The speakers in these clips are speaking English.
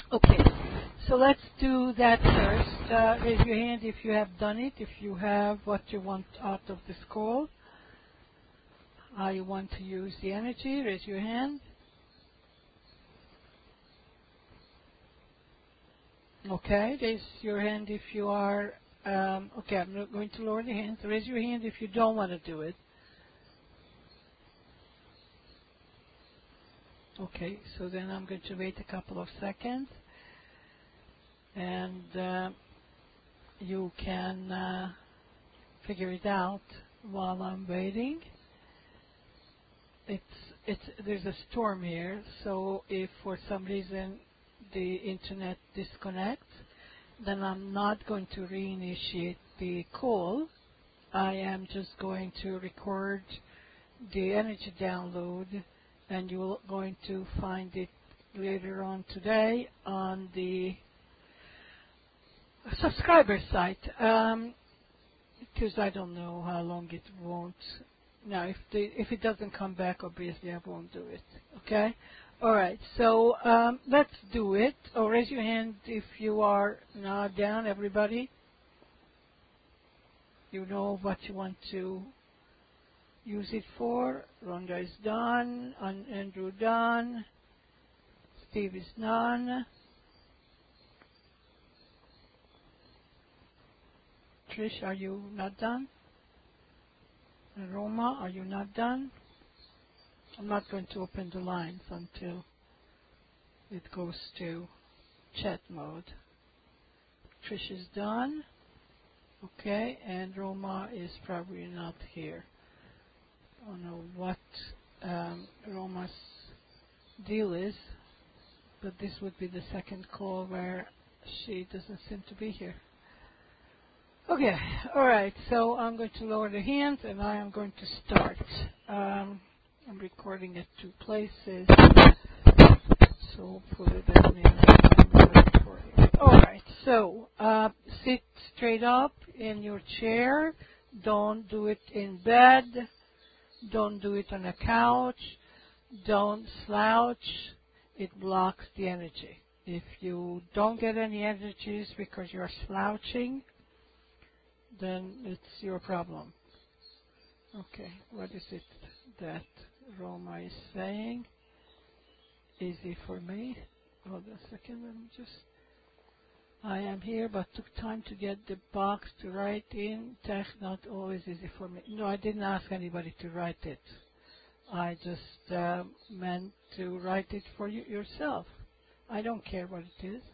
Okay, so let's do that first. Raise your hand if you have done it, if you have what you want out of this call. How you want to use the energy. Raise your hand. Okay, raise your hand if you are, okay, I'm not going to lower the hands. Raise your hand if you don't want to do it. Okay, so then I'm going to wait a couple of seconds. And you can figure it out while I'm waiting. There's a storm here, so if for some reason the internet disconnects, then I'm not going to reinitiate the call. I am just going to record the energy download, and you're going to find it later on today on the subscriber site, because I don't know how long it won't. Now, if it doesn't come back, obviously I won't do it. Okay? All right. So let's do it. Oh, raise your hand if you are now down, everybody. You know what you want to use it for. Rhonda is done. Andrew done. Steve is done. Trish, are you not done? And Roma, are you not done? I'm not going to open the lines until it goes to chat mode. Trish is done. Okay, and Roma is probably not here. I don't know what Roma's deal is, but this would be the second call where she doesn't seem to be here. Okay, all right, so I'm going to lower the hands and I am going to start. I'm recording at two places, so hopefully that means I'm recording. All right, so sit straight up in your chair. Don't do it in bed. Don't do it on a couch. Don't slouch. It blocks the energy. If you don't get any energies because you're slouching, then it's your problem. Okay, what is it that Roma is saying? Easy for me. Hold on a second, let me just... I am here, but took time to get the box to write in. Tech not always easy for me. No, I didn't ask anybody to write it. I just meant to write it for you yourself. I don't care what it is.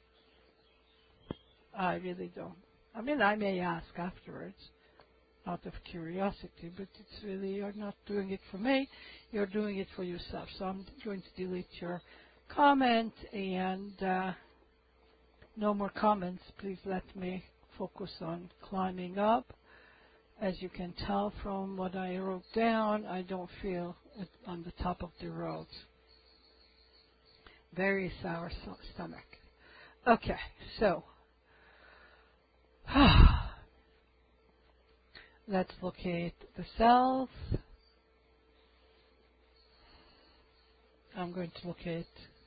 I really don't. I mean, I may ask afterwards out of curiosity, but it's really, you're not doing it for me, you're doing it for yourself. So I'm going to delete your comment and no more comments. Please let me focus on climbing up. As you can tell from what I wrote down, I don't feel it on the top of the road. Very sour stomach. Okay, so let's locate the self. I'm going to locate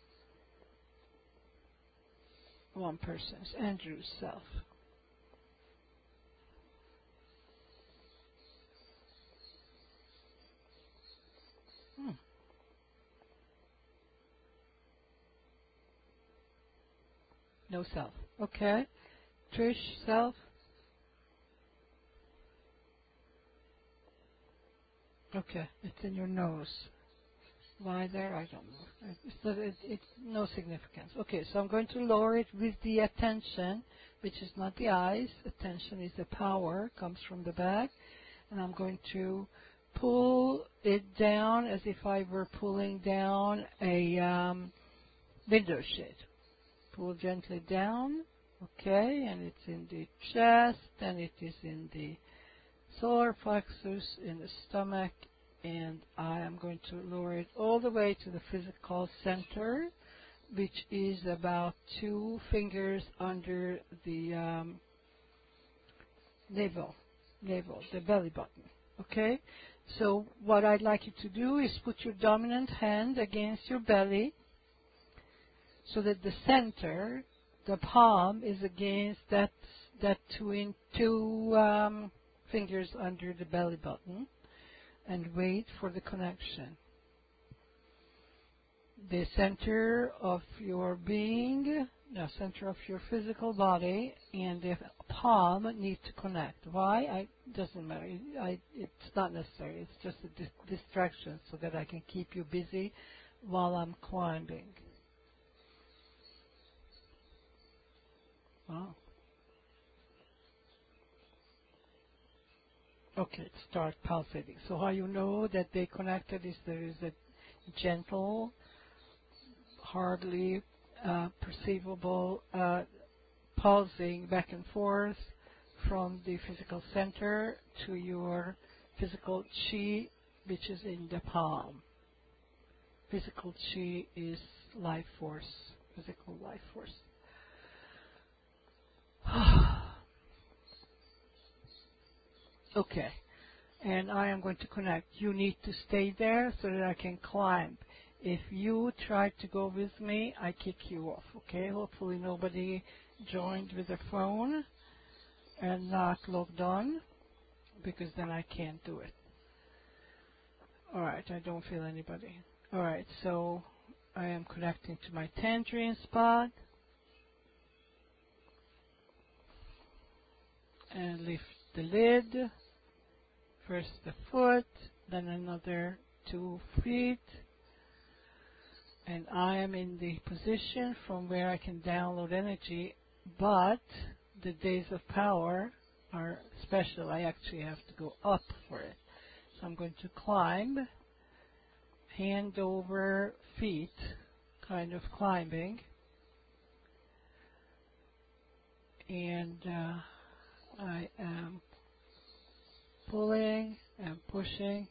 one person's, Andrew's self. No self. Okay. Trish, self. Okay, it's in your nose. Why there? I don't know. It's no significance. Okay, so I'm going to lower it with the attention, which is not the eyes. Attention is the power, comes from the back. And I'm going to pull it down as if I were pulling down a window shade. Pull gently down. Okay, and it's in the chest, and it is in the solar plexus, in the stomach, and I am going to lower it all the way to the physical center, which is about 2 fingers under the navel, the belly button. Okay? So what I'd like you to do is put your dominant hand against your belly, so that the center, the palm, is against that two fingers under the belly button, and wait for the connection. The center of your being, the center of your physical body, and the palm need to connect. Why? Doesn't matter. It's not necessary. It's just a distraction so that I can keep you busy while I'm climbing. Wow. Okay, start pulsating. So how you know that they connected is there is a gentle, hardly perceivable pulsing back and forth from the physical center to your physical chi, which is in the palm. Physical chi is life force, physical life force. Okay, and I am going to connect. You need to stay there so that I can climb. If you try to go with me, I kick you off, okay? Hopefully nobody joined with a phone and not logged on, because then I can't do it. Alright, I don't feel anybody. Alright, so I am connecting to my tangerine spot. And lift the lid. First the foot, then another 2 feet. And I am in the position from where I can download energy, but the days of power are special. I actually have to go up for it. So I'm going to climb, hand over feet, kind of climbing. And I am pulling and pushing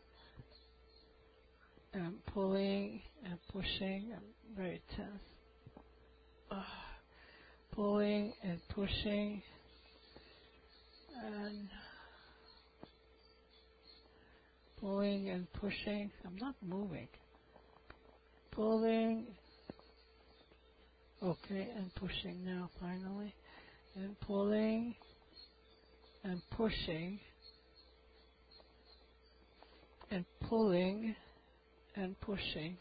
and pulling and pushing. I'm very tense. Pulling and pushing and pulling and pushing. I'm not moving. Pulling. Okay, and pushing now finally. And pulling and pushing and pulling and pushing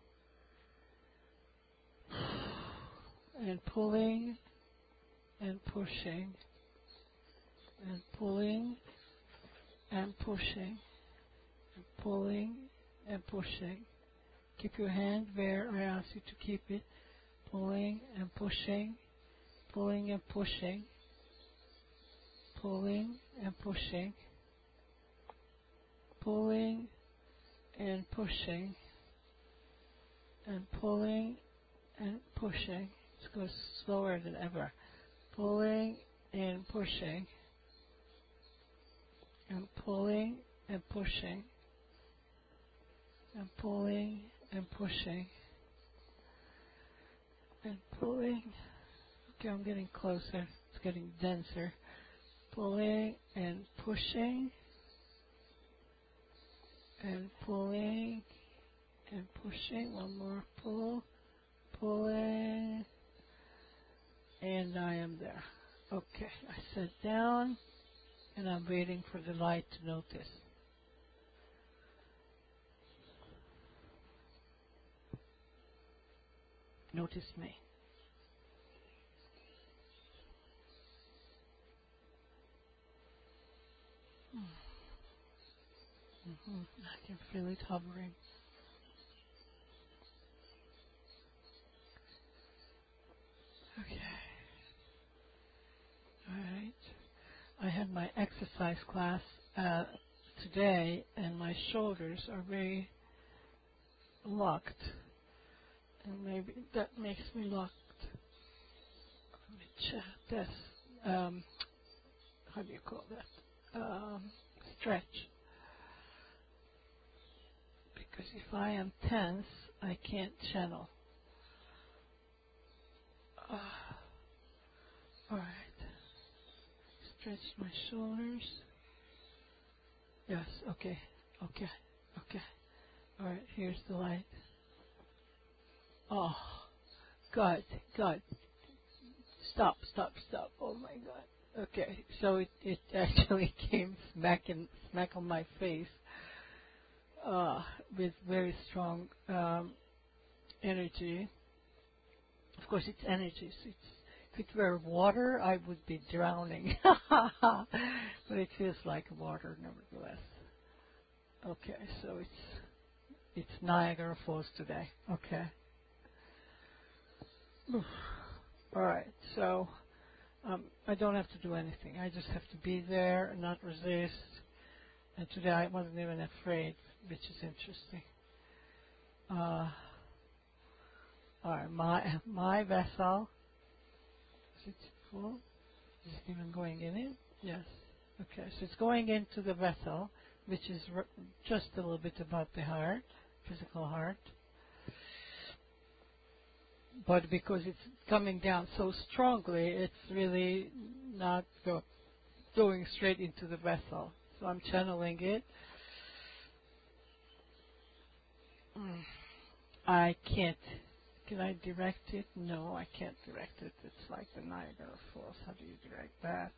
and pulling and pushing and pulling and pushing and pulling and pushing. Keep your hand where I ask you to keep it. Pulling and pushing, pulling and pushing, pulling and pushing, pulling and pushing, and pulling and pushing. Let's go slower than ever. Pulling and pushing, and pulling and pushing, and pulling and pushing, and pulling. Okay, I'm getting closer. It's getting denser. Pulling and pushing, and pulling and pushing. One more pull, pulling, and I am there. Okay, I sit down and I'm waiting for the light to notice. Notice me. I can feel it hovering. Okay. Alright. I had my exercise class today, and my shoulders are very locked. And maybe that makes me locked. Let me check this. How do you call that? Stretch. Because if I am tense, I can't channel. Alright. Stretch my shoulders. Yes, okay. Alright, here's the light. Oh, God, God. Stop. Oh my God. Okay, so it actually came smack on my face with very strong energy. Of course, it's energy. So if it were water, I would be drowning. But it feels like water, nevertheless. Okay, so it's Niagara Falls today. Okay. All right, so I don't have to do anything. I just have to be there and not resist. And today I wasn't even afraid, which is interesting. All right, my vessel, is it full? Is it even going in it? Yes. Okay, so it's going into the vessel, which is just a little bit above the heart, physical heart. But because it's coming down so strongly, it's really not going straight into the vessel. So I'm channeling it. I can't. Can I direct it? No, I can't direct it. It's like the Niagara Falls. How do you direct that?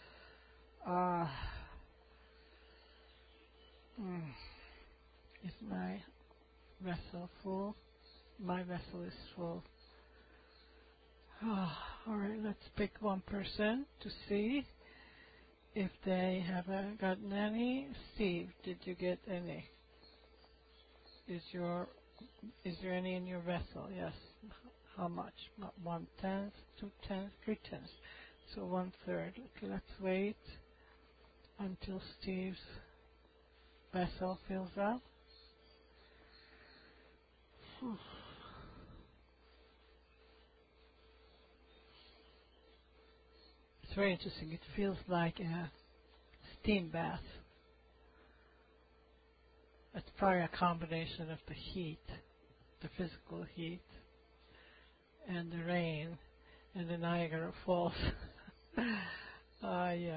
Is my vessel full? My vessel is full. All right, let's pick one person to see if they have gotten any. Steve, did you get any? Is there any in your vessel? Yes. How much? 1/10, 2/10, 3/10. So 1/3. Okay, let's wait until Steve's vessel fills up. It's very interesting. It feels like a steam bath. It's probably a combination of the heat, the physical heat, and the rain, and the Niagara Falls. Ay.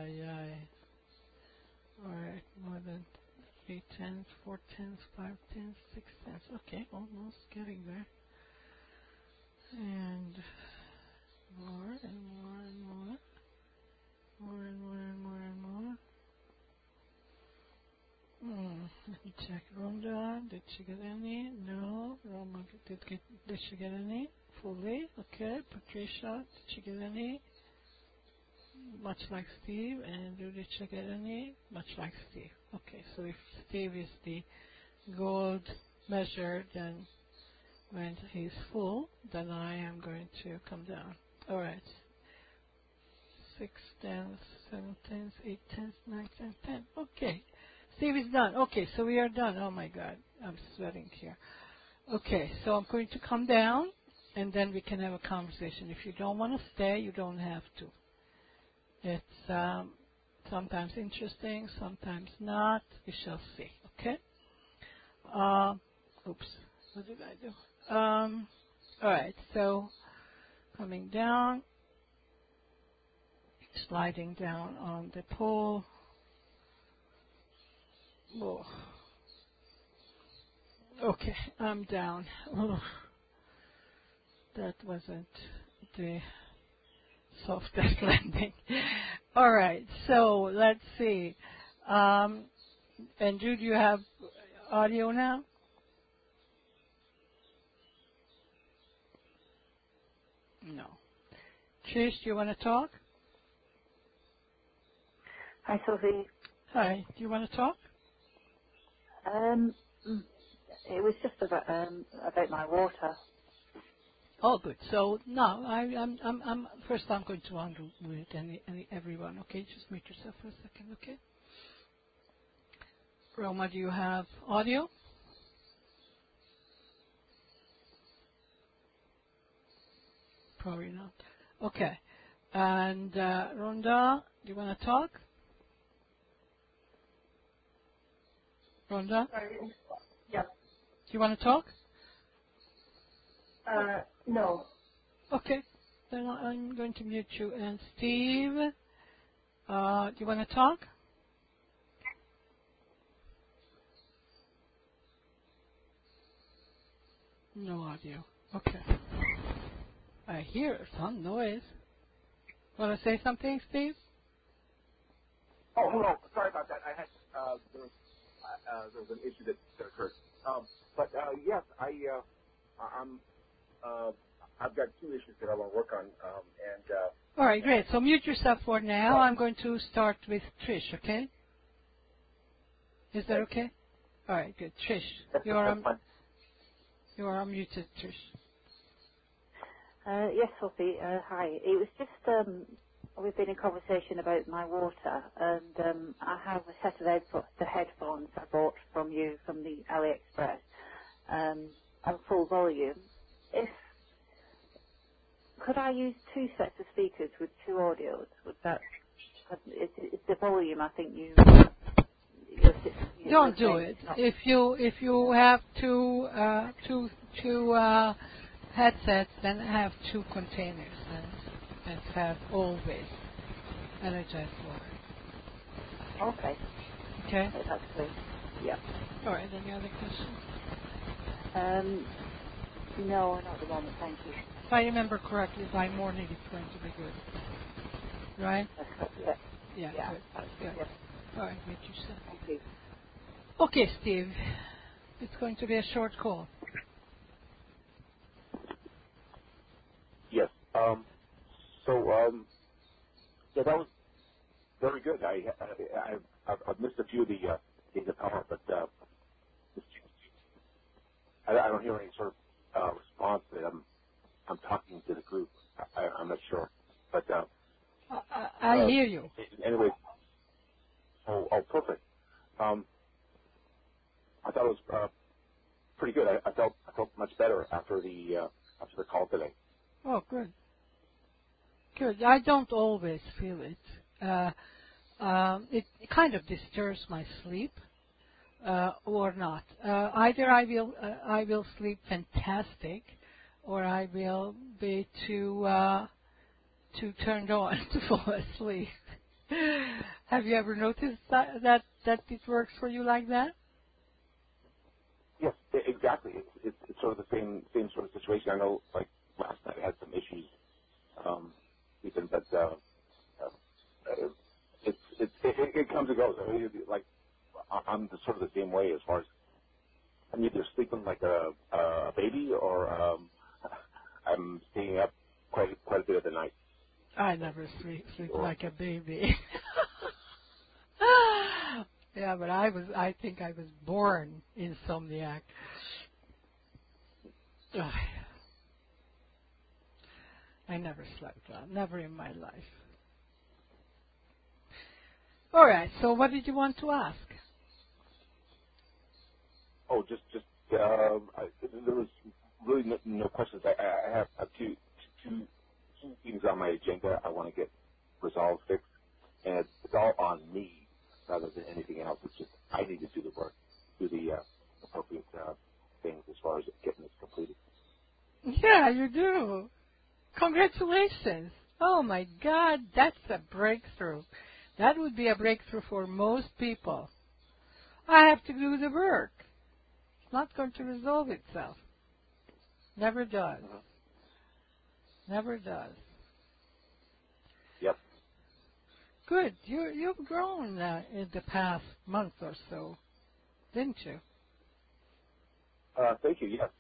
Alright, more than 3/10, 4/10, 5/10, 6/10. Okay, almost getting there. And more and more and more. More and more and more and more. Let me check. Rhonda, did she get any? No. Roma, did she get any? Fully. Okay. Patricia, did she get any? Much like Steve. And did she get any? Much like Steve. Okay, so if Steve is the gold measure, then when he's full, then I am going to come down. Alright. 6/10, 7/10, 8/10, 9/10, 10. Okay. Steve is done. Okay, so we are done. Oh my God, I'm sweating here. Okay, so I'm going to come down, and then we can have a conversation. If you don't want to stay, you don't have to. It's sometimes interesting, sometimes not. We shall see. Okay. Oops. What did I do? All right. So coming down, sliding down on the pole. Oh. Okay, I'm down. Oh. That wasn't the softest landing. All right, so let's see. And Jude, you have audio now? No. Trish, do you want to talk? Hi, Sophie. Hi, do you want to talk? It was just about my water. Oh, good. So now, I'm first. I'm going to unmute everyone. Okay, just mute yourself for a second. Okay. Roma, do you have audio? Probably not. Okay. And Rhonda, do you want to talk? Rhonda? Yeah. Do you want to talk? No. Okay. Then I'm going to mute you. And Steve, do you want to talk? No audio. Okay. I hear some noise. Want to say something, Steve? Oh, hello. Sorry about that. I had there was an issue that occurred. Yes, I'm I've got two issues that I want to work on. All right, great. So mute yourself for now. I'm going to start with Trish. Okay? Is that okay? All right, good. Trish, you are unmuted, Trish. Yes, Sophie. Hi. It was just we've been in conversation about my water, and I have a set of the headphones I bought from you from the AliExpress, at full volume. Could I use two sets of speakers with two audios? Would that? It's the volume. I think you don't do it. If you have two headsets, then have two containers and have always energized water. Okay. Okay. That's good. Yeah. All right. Any other questions? No, not at the moment. Thank you. If I remember correctly, by morning it's going to be good. Right? Yeah. Yeah. Good. Yeah. All right. Meet yourself. Thank you. Okay, Steve. It's going to be a short call. Yes. Yeah, that was very good. I've missed a few of the days of power, but I don't hear any sort of response that I'm talking to the group. I'm not sure, but I hear you. Anyway. Oh, perfect. I thought it was pretty good. I felt much better after the call today. Oh, good. Good. I don't always feel it. It kind of disturbs my sleep, or not. Either I will sleep fantastic, or I will be too turned on to fall asleep. Have you ever noticed that it works for you like that? Yes, exactly. It's sort of the same sort of situation. I know, like last night, I had some issues, even, but it comes and goes. I mean, like I'm sort of the same way as far as I'm either sleeping like a baby or I'm staying up quite a bit of the night. I never sleep like a baby. Yeah, but I think I was born insomniac. Ugh. I never slept well, never in my life. All right, so what did you want to ask? Oh, there was really no questions. I have two things on my agenda I want to get resolved, fixed, and it's all on me rather than anything else. It's just I need to do the work, do the appropriate things as far as getting this completed. Yeah, you do. Congratulations. Oh my God, that's a breakthrough. That would be a breakthrough for most people. I have to do the work. It's not going to resolve itself. Never does. Mm-hmm. Never does. Yep. Good. You've grown in the past month or so, didn't you? Thank you. Yes.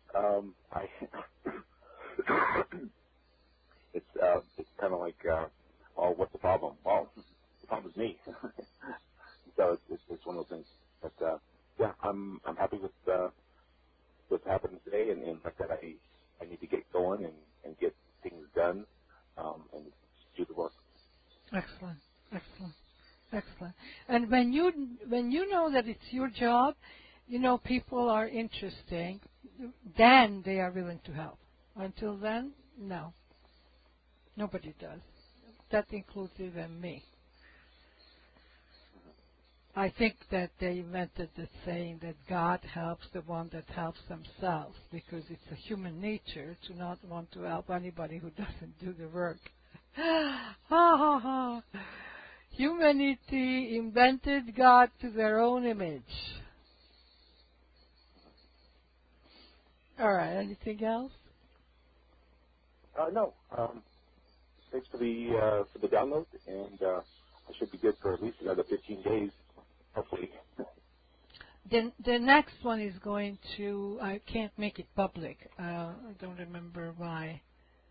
It's kind of like, oh, what's the problem? Well, the problem is me. So it's one of those things. But yeah, I'm happy with what's happened today, and like I said, I need to get going and get things done, and do the work. Excellent. And when you know that it's your job, people are interesting, then they are willing to help. Until then, no. Nobody does. That includes even me. I think that they invented the saying that God helps the one that helps themselves, because it's a human nature to not want to help anybody who doesn't do the work. Ha ha ha. Humanity invented God to their own image. All right, anything else? No. Thanks for the download, and I should be good for at least another 15 days, hopefully. Then the next one is going to. I can't make it public. I don't remember why.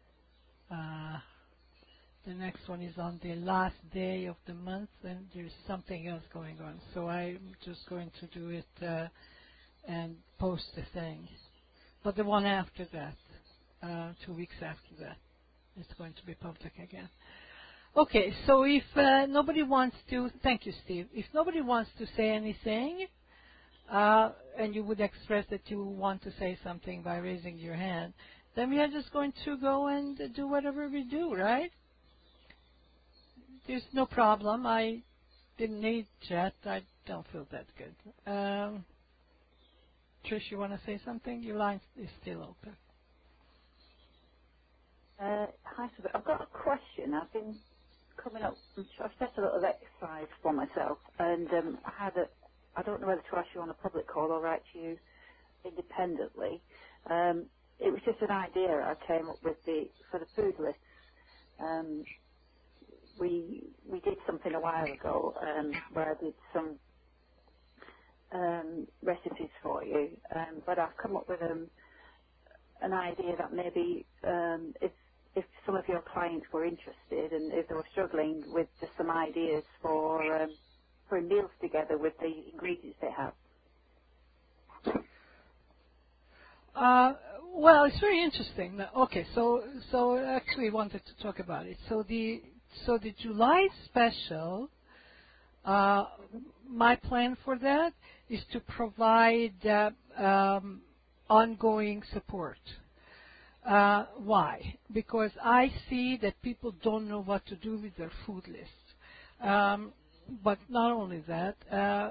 The next one is on the last day of the month, and there's something else going on. So I'm just going to do it and post the thing. But the one after that, 2 weeks after that, it's going to be public again. Okay, so if nobody wants to, thank you, Steve. If nobody wants to say anything, and you would express that you want to say something by raising your hand, then we are just going to go and do whatever we do, right? There's no problem. I didn't need chat. I don't feel that good. Trish, you want to say something? Your line is still open. Hi, Sue. I've got a question. I've been coming up. I've set a little exercise for myself, and I don't know whether to ask you on a public call or write to you independently. It was just an idea I came up with for the food lists. We did something a while ago where I did some recipes for you, but I've come up with an idea that maybe if some of your clients were interested and if they were struggling with just some ideas for meals together with the ingredients they have. Well, it's very interesting. Okay, so I actually wanted to talk about it. So the July special, my plan for that is to provide ongoing support. Why? Because I see that people don't know what to do with their food list. But not only that,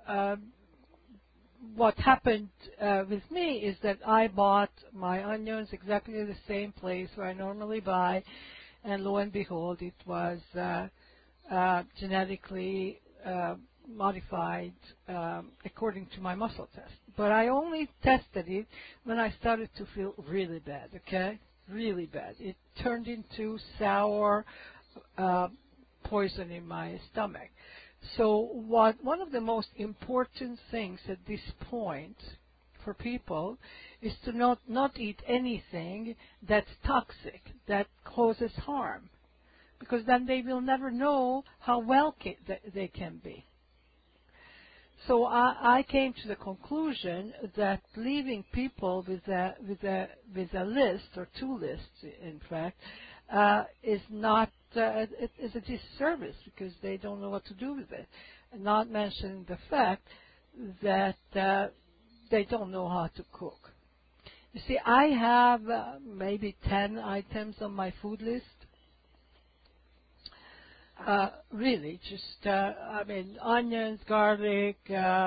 what happened with me is that I bought my onions exactly the same place where I normally buy, and lo and behold, it was genetically modified according to my muscle test. But I only tested it when I started to feel really bad, okay? Really bad. It turned into sour poison in my stomach. So one of the most important things at this point for people is to not eat anything that's toxic, that causes harm, because then they will never know how well they can be. So I came to the conclusion that leaving people with a list, or two lists, in fact, is not it is a disservice because they don't know what to do with it. And not mentioning the fact that they don't know how to cook. You see, I have maybe 10 items on my food list. Really, just onions, garlic,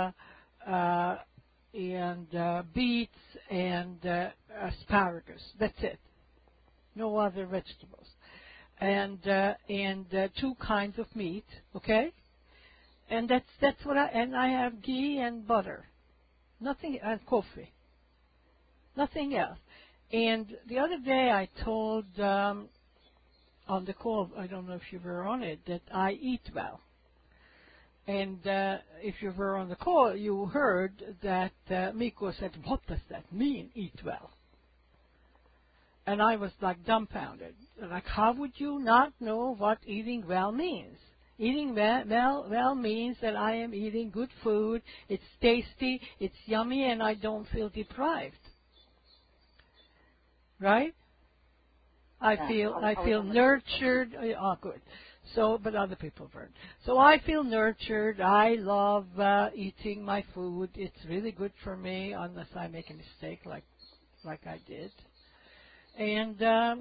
and beets and asparagus. That's it. No other vegetables. And 2 kinds of meat. Okay, and that's what I have ghee and butter. Nothing, and coffee. Nothing else. And the other day I told on the call, I don't know if you were on it, that I eat well. And if you were on the call, you heard that Mikko said, "What does that mean, eat well?" And I was like dumbfounded. Like, how would you not know what eating well means? Eating well means that I am eating good food, it's tasty, it's yummy, and I don't feel deprived. Right? I feel nurtured. Oh, good. So, but other people weren't. So I feel nurtured. I love eating my food. It's really good for me, unless I make a mistake, like I did. And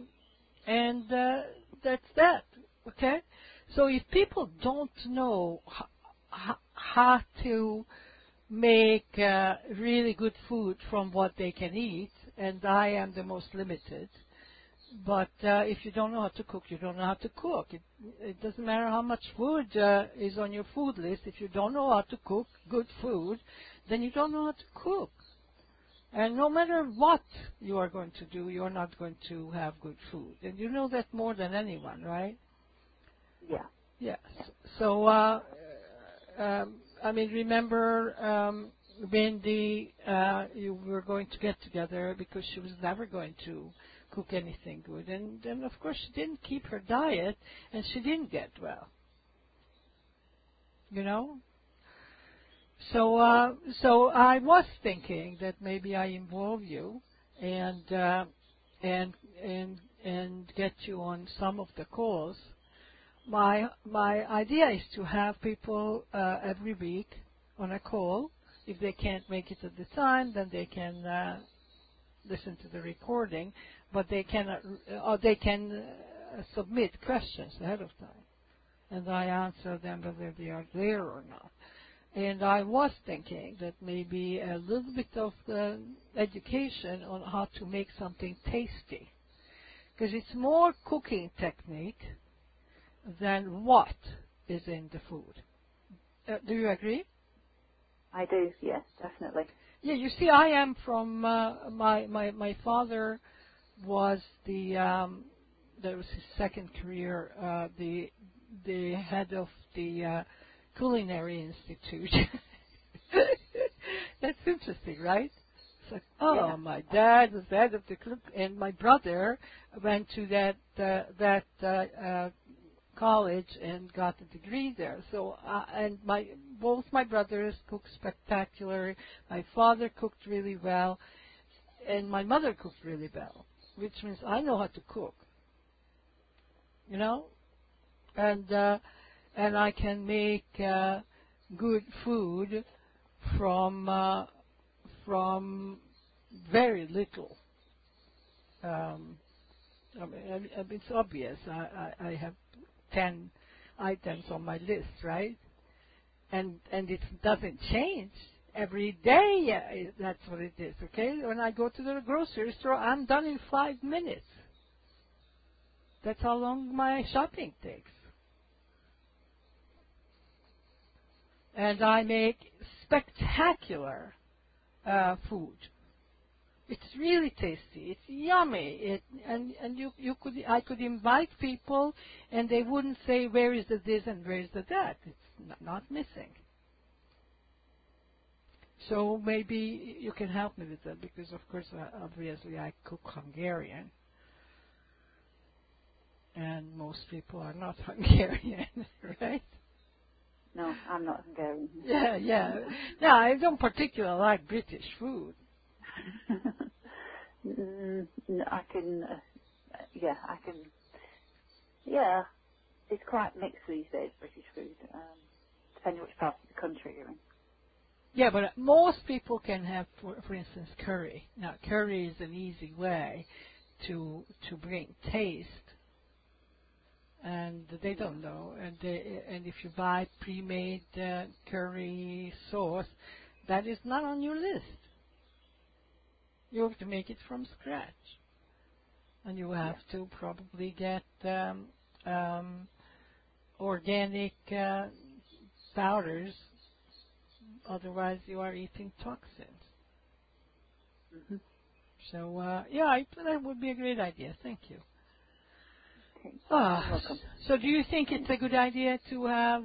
that's that. Okay. So if people don't know how to make really good food from what they can eat, and I am the most limited. But if you don't know how to cook, you don't know how to cook. It doesn't matter how much food is on your food list. If you don't know how to cook good food, then you don't know how to cook. And no matter what you are going to do, you're not going to have good food. And you know that more than anyone, right? Yeah. Yes. So, I mean, remember Wendy, you were going to get together because she was never going to cook anything good. And then, of course, she didn't keep her diet, and she didn't get well. You know? So, so I was thinking that maybe I involve you and get you on some of the calls. My idea is to have people every week on a call. If they can't make it at the time, then they can listen to the recording, but they cannot, or they can submit questions ahead of time, and I answer them whether they are there or not. And I was thinking that maybe a little bit of education on how to make something tasty, because it's more cooking technique than what is in the food. Do you agree? I do, yes, definitely. Yeah, you see, I am from, my father was that was his second career, the head of the Culinary Institute. That's interesting, right? It's like, oh, yeah. my dad was head of the and my brother went to that college and got a degree there. So, and both my brothers cooked spectacular. My father cooked really well, and my mother cooked really well, which means I know how to cook. You know, and I can make good food from very little. I mean, it's obvious. I have 10 items on my list, right? And it doesn't change every day. Yeah, that's what it is. Okay. When I go to the grocery store, I'm done in 5 minutes. That's how long my shopping takes. And I make spectacular food. It's really tasty. It's yummy. I could invite people, and they wouldn't say where is the this and where is the that. It's not missing. So maybe you can help me with that, because of course, obviously, I cook Hungarian, and most people are not Hungarian, right? No, I'm not Hungarian. Yeah. No, I don't particularly like British food. I can, yeah, it's quite mixed these days, British food, depending which part of the country you're in. Yeah, but most people can have, for instance, curry. Now, curry is an easy way to bring taste, and they don't know. And if you buy pre-made curry sauce, that is not on your list. You have to make it from scratch, and you have to probably get organic powders. Otherwise, you are eating toxins. Mm-hmm. So, that would be a great idea. Thank you. Okay. You're welcome. So, do you think it's a good idea to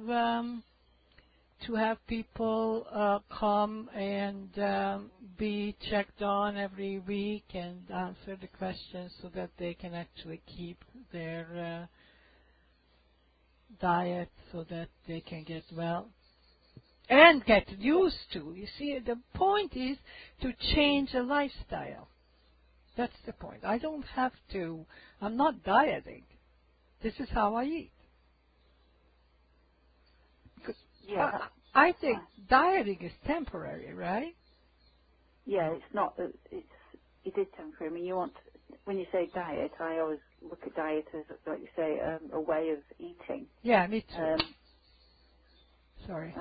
have people come and be checked on every week and answer the questions so that they can actually keep their diet so that they can get well and get used to? You see, the point is to change a lifestyle. That's the point. I'm not dieting. This is how I eat. Yeah. I think dieting is temporary, right? Yeah, it's not. It is temporary. I mean, when you say diet, I always look at diet as, like you say, a way of eating. Yeah, me too. Sorry.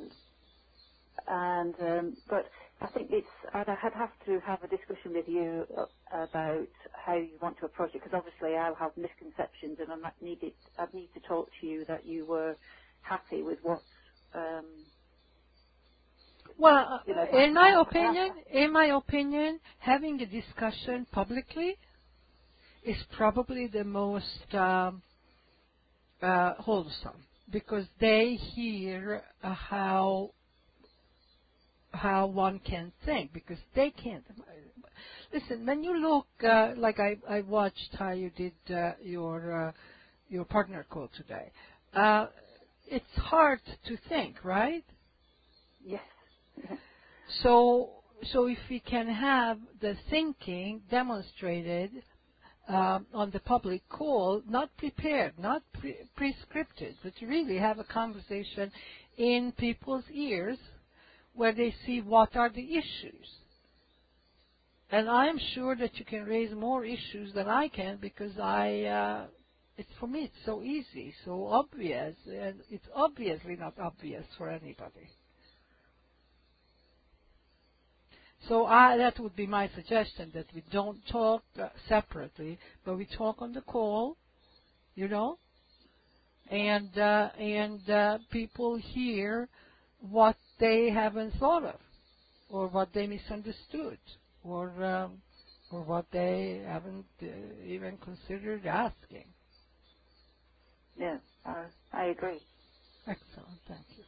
But I think I'd have to have a discussion with you about how you want to approach it, because obviously I'll have misconceptions, and I'd need to talk to you that you were happy with what's Well, you know, in my opinion, having a discussion publicly is probably the most wholesome, because they hear how one can think, because they can't. Listen, when you look, like I watched how you did your partner call today. It's hard to think, right? Yes. So if we can have the thinking demonstrated on the public call, not prepared, not prescripted, but to really have a conversation in people's ears where they see what are the issues. And I'm sure that you can raise more issues than I can, because for me it's so easy, so obvious, and it's obviously not obvious for anybody. So that would be my suggestion, that we don't talk separately, but we talk on the call, you know, and people hear what they haven't thought of, or what they misunderstood, or what they haven't even considered asking. Yeah, I agree. Excellent, thank you.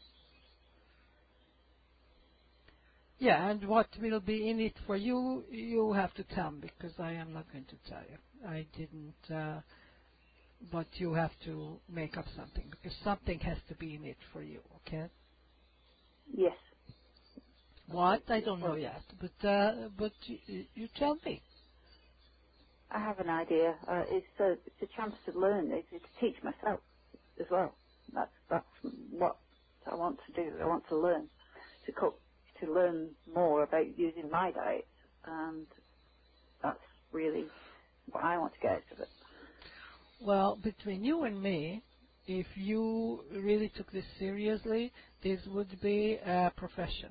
Yeah, and what will be in it for you, you have to tell me, because I am not going to tell you. I didn't, but you have to make up something, because something has to be in it for you, okay? Yes. What? I don't know yet, but you tell me. I have an idea. It's a chance to learn. It's to teach myself as well. That's what I want to do. I want to learn to cook, to learn more about using my diet, and that's really what I want to get out of it. Well, between you and me, if you really took this seriously, this would be a profession.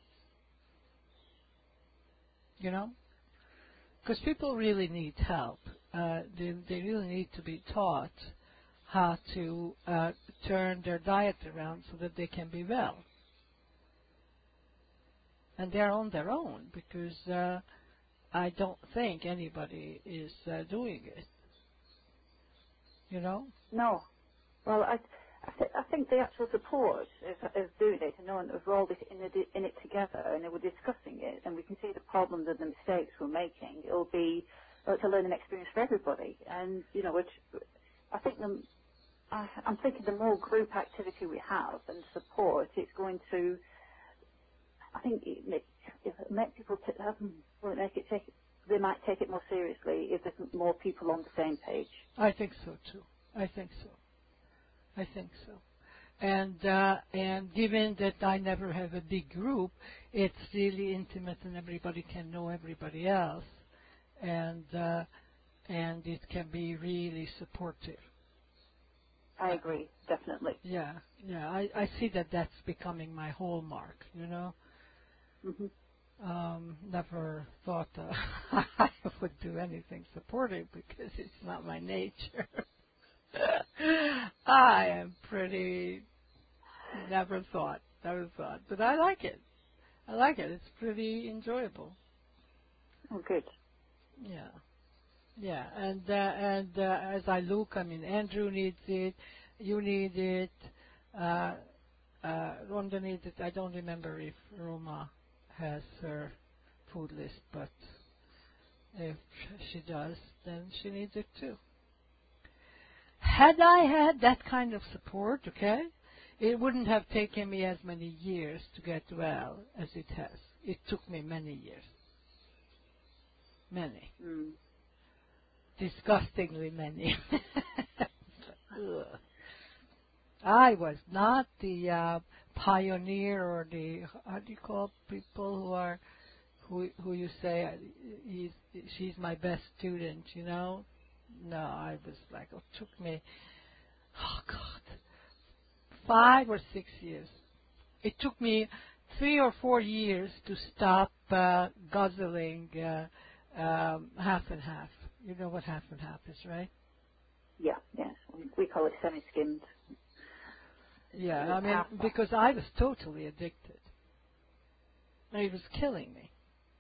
You know? Because people really need help. They really need to be taught how to turn their diet around so that they can be well. And they're on their own, because I don't think anybody is doing it. You know? No. Well, I think the actual support of doing it, and knowing that we're all in it together, and we're discussing it, and we can see the problems and the mistakes we're making, it's a learning experience for everybody. And, you know, I think I'm thinking the more group activity we have and support, it's going to, I think it make people they might take it more seriously if there's more people on the same page. I think so too. I think so. And given that I never have a big group, it's really intimate, and everybody can know everybody else, and it can be really supportive. I agree, definitely. Yeah. I see that that's becoming my hallmark. You know. Mm-hmm. Never thought I would do anything supportive, because it's not my nature. I am pretty. Never thought. But I like it. It's pretty enjoyable. Oh, good. Yeah. And as I look, I mean, Andrew needs it. You need it. Rhonda needs it. I don't remember if Roma has her food list, but if she does, then she needs it too. Had I had that kind of support, okay, it wouldn't have taken me as many years to get well as it has. It took me many years. Many. Mm. Disgustingly many. I was not the pioneer, or the, how do you call people who you say she's my best student, you know? No, I was like, it took me, 5 or 6 years. It took me 3 or 4 years to stop guzzling half and half. You know what half and half is, right? Yeah, yes. We call it semi-skimmed. Yeah, I mean, because I was totally addicted. It was killing me.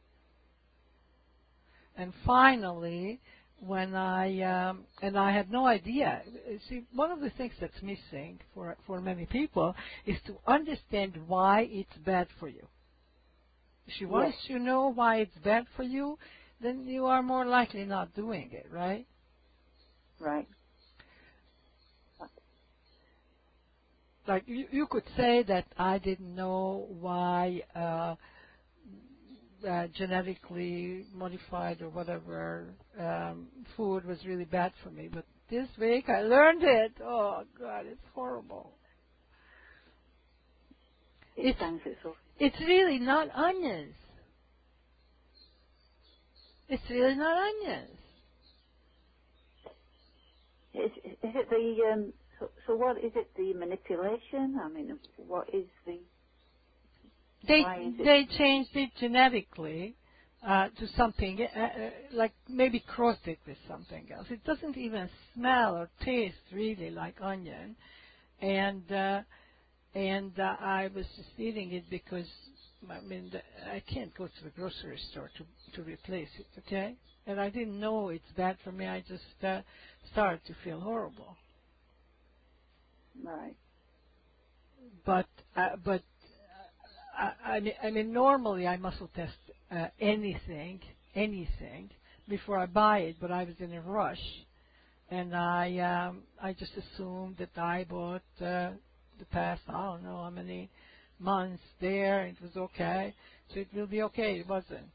And finally, when and I had no idea. See, one of the things that's missing for many people is to understand why it's bad for you. Once you know why it's bad for you, then you are more likely not doing it, right? Right. Like you could say that I didn't know why genetically modified or whatever food was really bad for me, but this week I learned it. Oh God, it's horrible. It's really not onions. It's really not onions. Is it the so what is it? The manipulation? I mean, what is the? They changed it genetically to something like maybe crossed it with something else. It doesn't even smell or taste really like onion, and I was just eating it because I mean I can't go to the grocery store to replace it, okay? And I didn't know it's bad for me. I just started to feel horrible. Right. But I mean, normally I muscle test anything before I buy it. But I was in a rush, and I just assumed that I bought the past I don't know how many months there. It was okay, so it will be okay. It wasn't.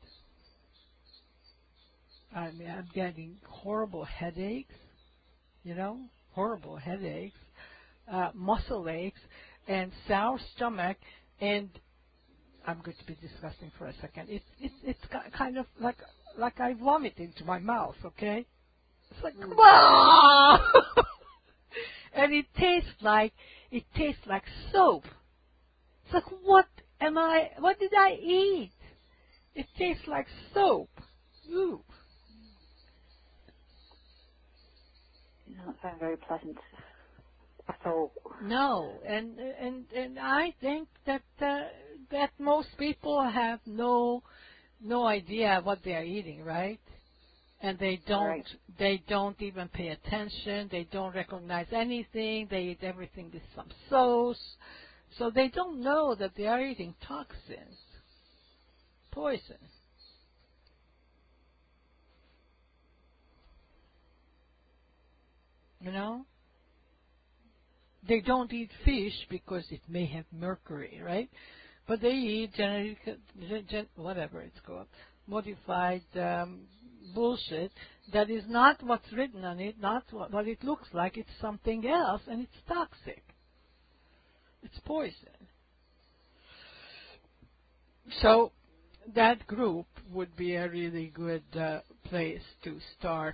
I mean, I'm getting horrible headaches. Horrible headaches, muscle aches, and sour stomach, and I'm going to be disgusting for a second. It's kind of like I vomit into my mouth. Okay, it's like wow, and it tastes like soap. It's like what did I eat? It tastes like soap. Ooh. It doesn't sound very pleasant at all. No, and I think that that most people have no idea what they are eating, right? And they don't even pay attention. They don't recognize anything. They eat everything with some sauce, so they don't know that they are eating toxins, poison. They don't eat fish because it may have mercury, right? But they eat whatever it's called, modified bullshit that is not what's written on it, not what it looks like. It's something else, and it's toxic. It's poison. So that group would be a really good place to start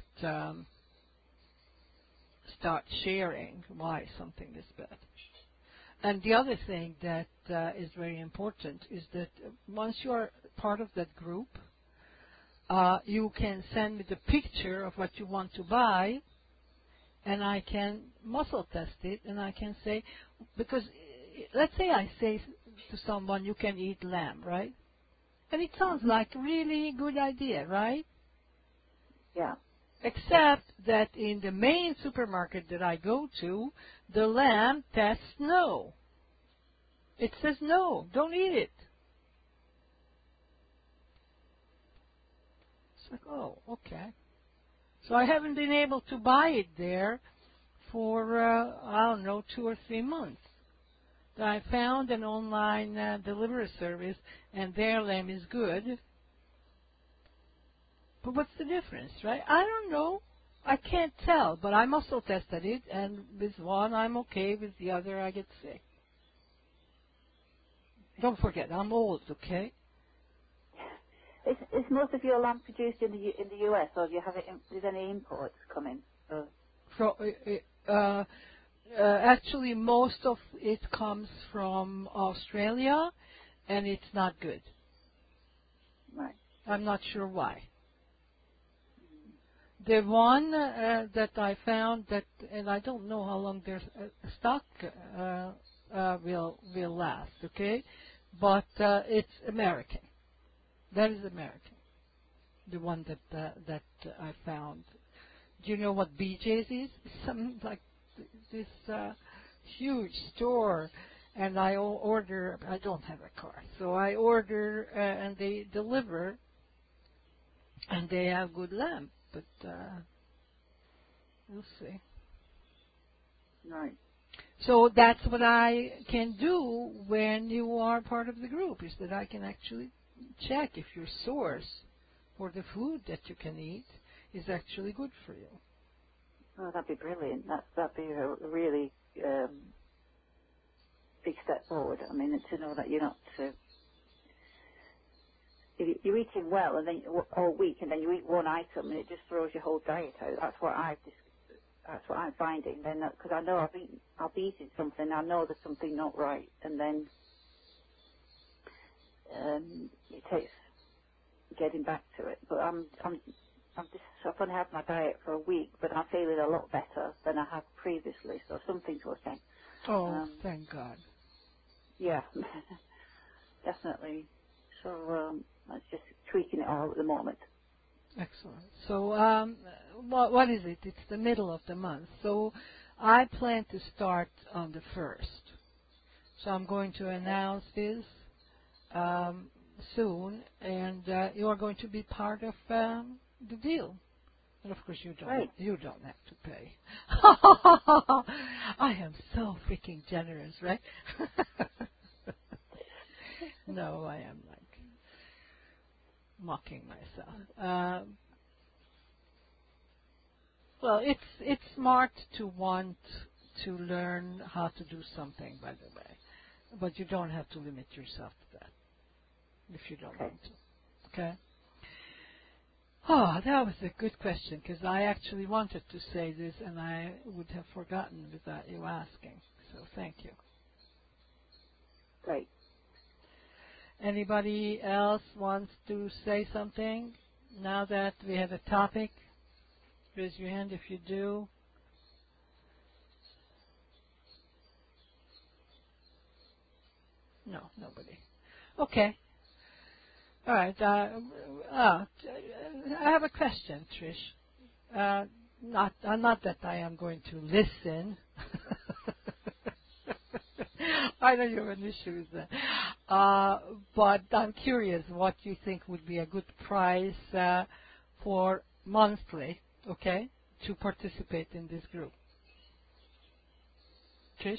sharing why something is bad. And the other thing that is very important is that once you are part of that group, you can send me the picture of what you want to buy, and I can muscle test it, and I can say, because let's say I say to someone, you can eat lamb, right? And it sounds like a really good idea, right? Yeah. Except that in the main supermarket that I go to, the lamb tests no. It says no, don't eat it. It's like, oh, okay. So I haven't been able to buy it there for, I don't know, 2 or 3 months. I found an online delivery service, and their lamb is good. But what's the difference, right? I don't know. I can't tell, but I muscle tested it, and with one I'm okay, with the other I get sick. Don't forget, I'm old, okay? Is most of your lamb produced in the U.S., or do you have it? Is any imports coming? Actually, most of it comes from Australia, and it's not good. Right. I'm not sure why. The one that I found and I don't know how long their stock will last, okay? But it's American. That is American. The one that I found. Do you know what BJ's is? Some like this huge store, and I order. I don't have a car, so I order and they deliver, and they have good lamb. But we'll see. Right. So that's what I can do when you are part of the group, is that I can actually check if your source for the food that you can eat is actually good for you. Oh, that'd be brilliant. That'd be a really big step forward. I mean, to know that you're not you're eating well, and then all week, and then you eat one item, and it just throws your whole diet out. That's what I'm finding. Then, because I know I'll be eating something, I know there's something not right, and then it takes getting back to it. But I've only had my diet for a week, but I'm feeling a lot better than I have previously. So something's working. Oh, thank God. Yeah, definitely. So I'm just tweaking it all at the moment. Excellent. So, what is it? It's the middle of the month. So, I plan to start on the 1st. So, I'm going to announce this soon, and you are going to be part of the deal. And of course, you don't. Right. You don't have to pay. I am so freaking generous, right? No, I am like mocking myself. Well, it's smart to want to learn how to do something, by the way, but you don't have to limit yourself to that if you don't want to. Okay. Oh, that was a good question, because I actually wanted to say this and I would have forgotten without you asking. So thank you. Great. Anybody else wants to say something now that we have a topic? Raise your hand if you do. No, nobody. Okay. All right. I have a question, Trish. Not that I am going to listen. I know you have an issue with that. But I'm curious what you think would be a good price for monthly, okay, to participate in this group. Trish?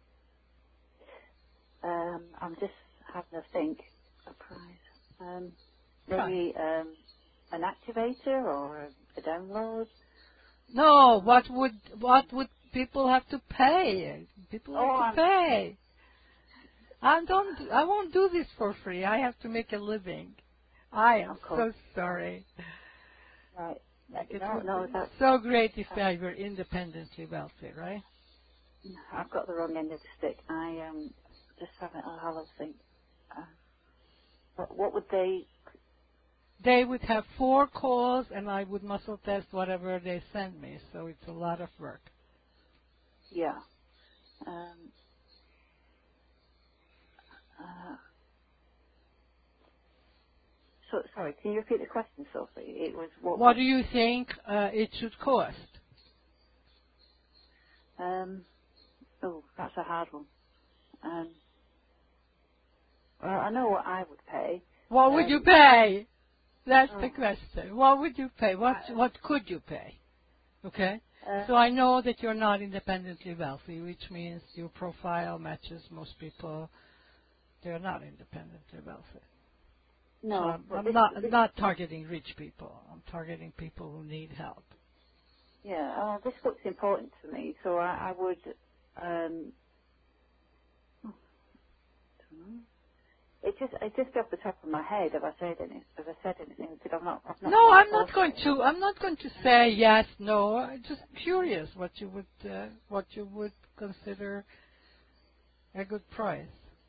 I'm just having a think. A prize. Maybe an activator or a download. No. What would people have to pay? People have to pay. I won't do this for free. I have to make a living. I am so sorry. Right. It would be so great if I were independently wealthy, right? I've got the wrong end of the stick. I just having a hollow think. What would they? They would have 4 calls, and I would muscle test whatever they send me. So it's a lot of work. Yeah. So sorry. Can you repeat the question, Sophie? It was what do you think it should cost? That's a hard one. Well, I know what I would pay. What would you pay? That's the question. What would you pay? What could you pay? Okay? So I know that you're not independently wealthy, which means your profile matches most people. They're not independently wealthy. No. So I'm not targeting rich people. I'm targeting people who need help. Yeah, this book's important to me, so I would. It's just off the top of my head. Have I said anything? Because I'm not. No, I'm not going to say yes, no. I'm just curious what you would consider a good price.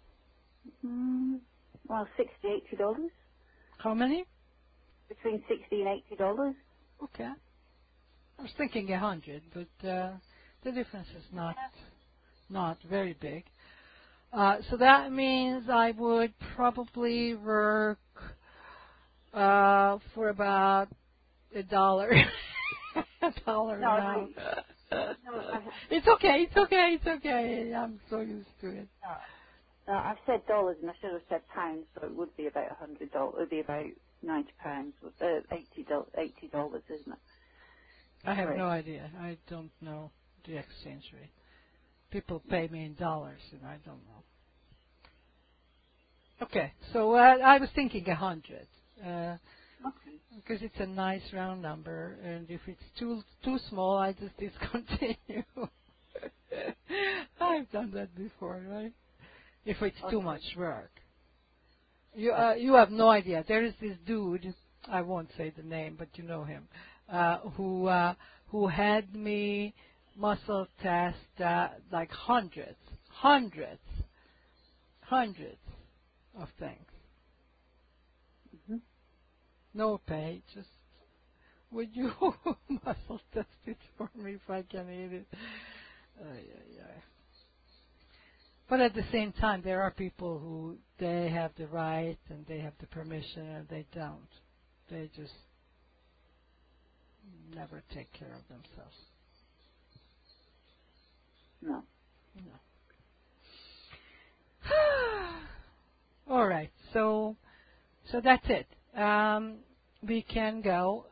Well, $60-$80. How many? Between $60 and $80. Okay. I was thinking 100, but the difference is not very big. So that means I would probably work For about $1. $1 No, now. no, It's okay. It's okay. It's okay. I'm so used to it. no, I've said dollars and I should have said pounds, so it would be about $100. It would be about £90, $80, isn't it? I have Right. no idea. I don't know the exchange rate. People pay me in dollars, and I don't know. Okay, so I was thinking 100. Okay. Because it's a nice round number, and if it's too small, I just discontinue. I've done that before, right? If it's too much work, you have no idea. There is this dude, I won't say the name, but you know him, who had me muscle test like hundreds of things. Mm-hmm. No pay, just would you muscle test it for me if I can eat it? But at the same time, there are people who they have the right and they have the permission and they don't. They just never take care of themselves. No. No. All right, so that's it. We can go,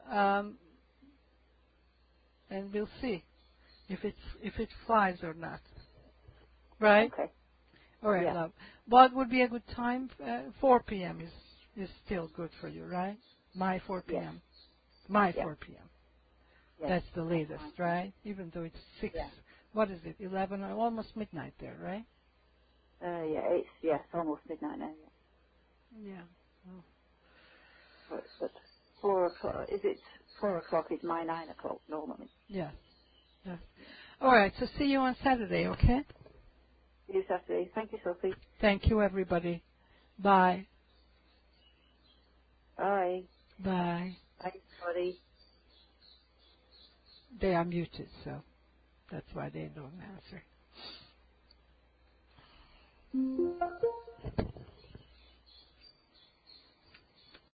and we'll see if it flies or not. Right? Okay. All right, Yeah. love. What would be a good time? 4 p.m. is still good for you, right? My 4 p.m. My 4 p.m. Yes. That's the latest, right? Even though it's 6. Yeah. What is it? 11? Almost midnight there, right? It's almost midnight now. Yeah. Oh. But 4 o'clock. Is it 4 o'clock? Is my 9 o'clock normally? Yes. Yes. All right. So see you on Saturday, okay? See you Saturday. Thank you, Sophie. Thank you, everybody. Bye. Bye. Bye. Bye, everybody. They are muted, so that's why they don't answer.